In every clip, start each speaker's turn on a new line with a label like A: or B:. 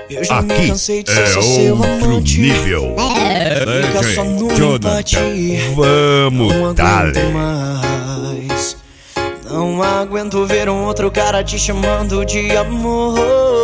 A: Eu já me cansei de ser só seu amante.
B: Nível.
A: Fica só no empate.
B: Vamos, dale.
A: Mais. Não aguento ver um outro cara te chamando de amor.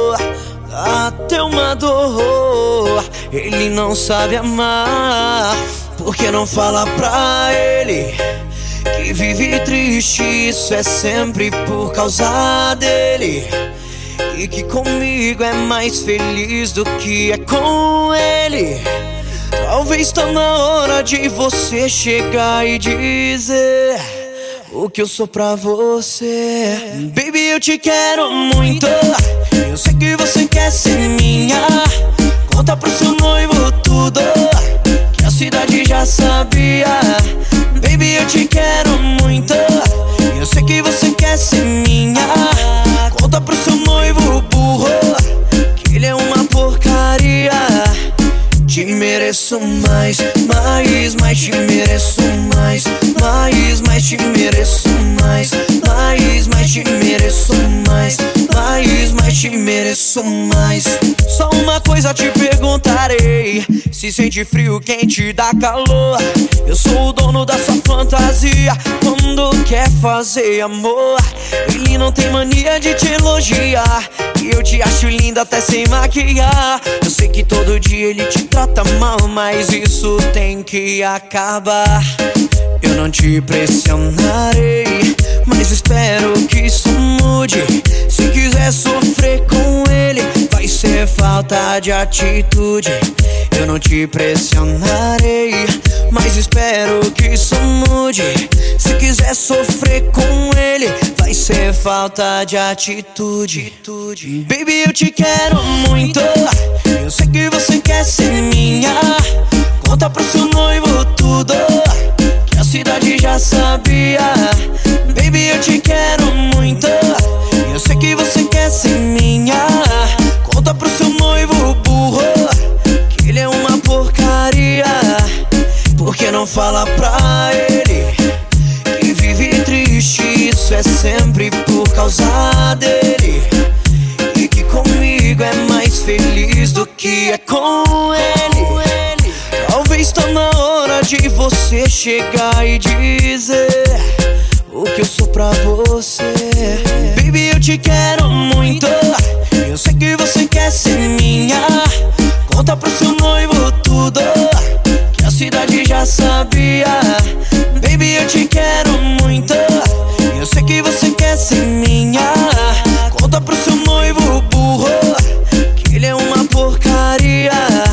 A: Até uma dor. Ele não sabe amar. Por que não fala pra ele que vive triste? Isso é sempre por causa dele. E que comigo é mais feliz do que é com ele. Talvez tá na hora de você chegar e dizer o que eu sou pra você. Baby, eu te quero muito. Eu sei que você quer ser minha. Conta pro seu noivo tudo que a cidade já sabia. Baby, eu te quero muito. Eu sei que você quer ser minha. Conta pro seu noivo burro que ele é uma porcaria. Te mereço mais, mais te mereço mais, mais te mereço mais, mais te mereço mais, mais te mereço mais. Só uma coisa te perguntarei: se sente frio, quente, dá calor? Eu sou o dono da sua fantasia. Quando quer fazer amor, ele não tem mania de te elogiar. E eu te acho linda até sem maquiar. Eu sei que todo dia ele te trata mal, mas isso tem que acabar. Eu não te pressionarei, mas espero que isso mude. Se quiser sofrer com ele, vai ser falta de atitude. Eu não te pressionarei, mas espero que isso mude. Se quiser sofrer com ele, vai ser falta de atitude. Baby, eu te quero muito. Eu sei que você quer ser minha. Conta pro seu noivo tudo que a cidade já sabia. Baby, eu te quero muito. Eu sei que você quer ser minha. Conta pro seu noivo burro que ele é uma porcaria. Por que não fala pra ele que vive triste? Isso é sempre por causa dele. E que comigo é mais feliz do que é com ele. Talvez tá na hora de você chegar e dizer o que eu sou pra você. Baby, eu te quero muito. Eu sei que você quer ser minha. Conta pro seu noivo tudo que a cidade já sabia. Baby, eu te quero muito. Eu sei que você quer ser minha. Conta pro seu noivo burro que ele é uma porcaria.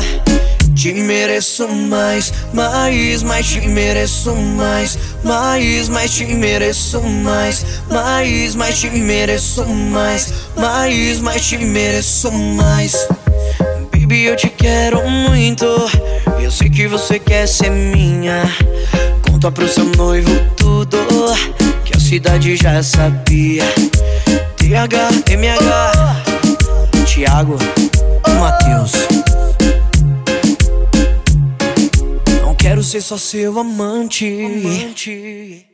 A: Te mereço mais, mais te mereço mais, mais te mereço mais, mais te mereço mais, mais te mereço mais. Baby, eu te quero muito. Eu sei que você quer ser minha. Conta pro seu noivo tudo que a cidade já sabia. TH, MH, Thiago, Matheus. Quero ser só seu amante.